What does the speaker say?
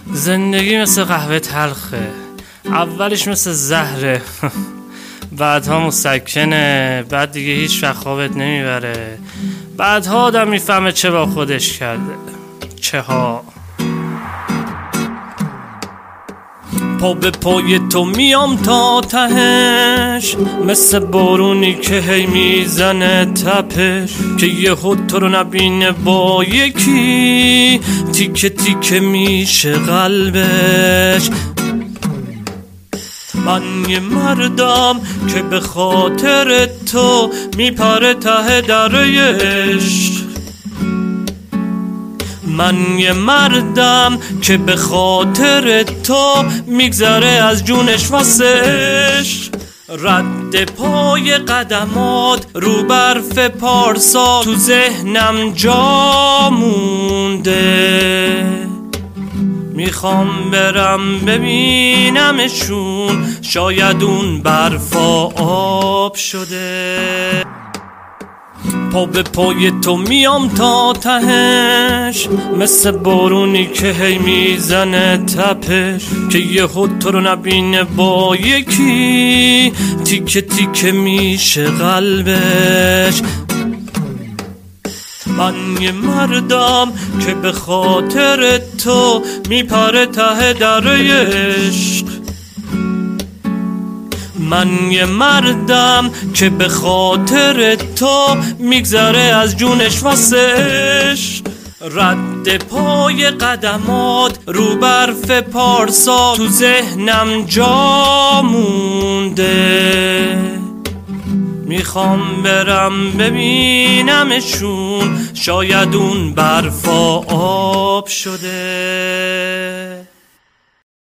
زندگی مثل قهوه تلخه، اولش مثل زهره بعدها مسکنه، بعد دیگه هیچ وقت خوابت نمیبره، بعدها آدم میفهمه چه با خودش کرده. چه ها پا به پای تو میام تا تهش، مثل بارونی که هی میزنه تپش، که یهو تو رو نبینه با یکی، تیکه تیکه میشه قلبش. من یه مردم که به خاطر تو میپره ته دره عشق. من یه مردم که به خاطر تو میگذره از جونش واسه عشق. رد پای قدمات رو برف پارسا تو ذهنم جا مونده، میخوام برم ببینمشون، شاید اون برفا آب شده. پا به پای تو میام تا تهش، مثل بارونی که هی میزنه تپش، که یهو تو رو نبینه با یکی، تیکه تیکه میشه قلبش. من یه مردم که به خاطر تو میپره ته دره عشق. من یه مردم که به خاطر تو میگذره از جونش واسه عشق. رد پای قدمات رو برف پارسا تو ذهنم جا مونده، میخوام برم ببینمشون، شاید اون برفا آب شده.